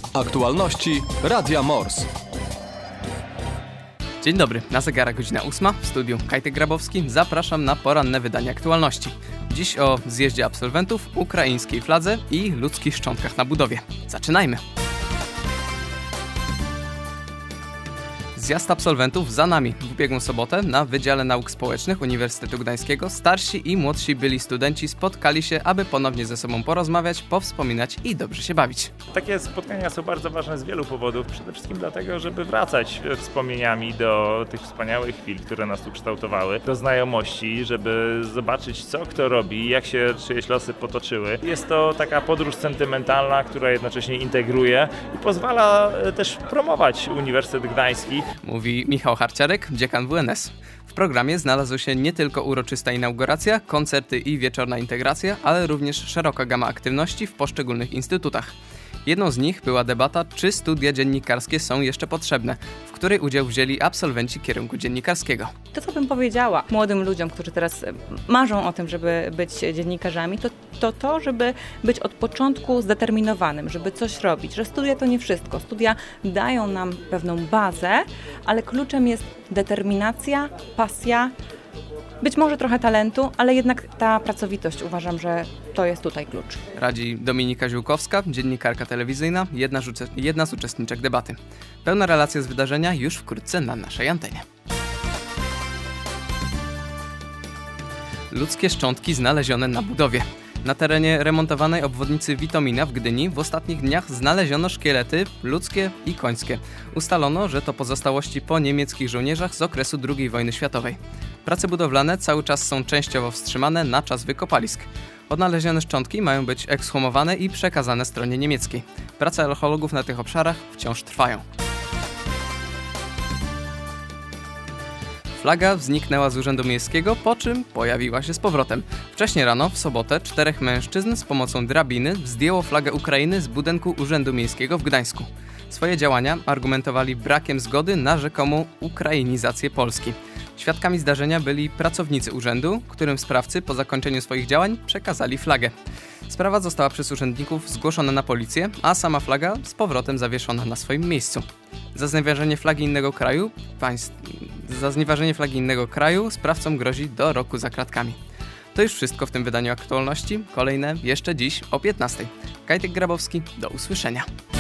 Aktualności Radia Mors. Dzień dobry, na zegarach godzina 8, w studiu Kajtek Grabowski. Zapraszam na poranne wydanie aktualności. Dziś o zjeździe absolwentów, ukraińskiej fladze i ludzkich szczątkach na budowie. Zaczynajmy! Zjazd absolwentów za nami. W ubiegłą sobotę na Wydziale Nauk Społecznych Uniwersytetu Gdańskiego starsi i młodsi byli studenci spotkali się, aby ponownie ze sobą porozmawiać, powspominać i dobrze się bawić. Takie spotkania są bardzo ważne z wielu powodów. Przede wszystkim dlatego, żeby wracać wspomnieniami do tych wspaniałych chwil, które nas tu kształtowały, do znajomości, żeby zobaczyć, co kto robi, jak się czyjeś losy potoczyły. Jest to taka podróż sentymentalna, która jednocześnie integruje i pozwala też promować Uniwersytet Gdański. Mówi Michał Harciarek, dziekan WNS. W programie znalazła się nie tylko uroczysta inauguracja, koncerty i wieczorna integracja, ale również szeroka gama aktywności w poszczególnych instytutach. Jedną z nich była debata, czy studia dziennikarskie są jeszcze potrzebne, w której udział wzięli absolwenci kierunku dziennikarskiego. To, co bym powiedziała młodym ludziom, którzy teraz marzą o tym, żeby być dziennikarzami, to, żeby być od początku zdeterminowanym, żeby coś robić, że studia to nie wszystko. Studia dają nam pewną bazę, ale kluczem jest determinacja, pasja, być może trochę talentu, ale jednak ta pracowitość, uważam, że to jest tutaj klucz. Radzi Dominika Ziółkowska, dziennikarka telewizyjna, jedna z uczestniczek debaty. Pełna relacja z wydarzenia już wkrótce na naszej antenie. Ludzkie szczątki znalezione na budowie. Na terenie remontowanej obwodnicy Witomina w Gdyni w ostatnich dniach znaleziono szkielety ludzkie i końskie. Ustalono, że to pozostałości po niemieckich żołnierzach z okresu II wojny światowej. Prace budowlane cały czas są częściowo wstrzymane na czas wykopalisk. Odnalezione szczątki mają być ekshumowane i przekazane stronie niemieckiej. Prace archeologów na tych obszarach wciąż trwają. Flaga zniknęła z Urzędu Miejskiego, po czym pojawiła się z powrotem. Wcześniej rano, w sobotę, 4 mężczyzn z pomocą drabiny zdjęło flagę Ukrainy z budynku Urzędu Miejskiego w Gdańsku. Swoje działania argumentowali brakiem zgody na rzekomą ukrainizację Polski. Świadkami zdarzenia byli pracownicy urzędu, którym sprawcy po zakończeniu swoich działań przekazali flagę. Sprawa została przez urzędników zgłoszona na policję, a sama flaga z powrotem zawieszona na swoim miejscu. Za znieważenie flagi innego kraju sprawcom grozi do roku za kratkami. To już wszystko w tym wydaniu aktualności. Kolejne jeszcze dziś o 15:00. Kajtek Grabowski, do usłyszenia.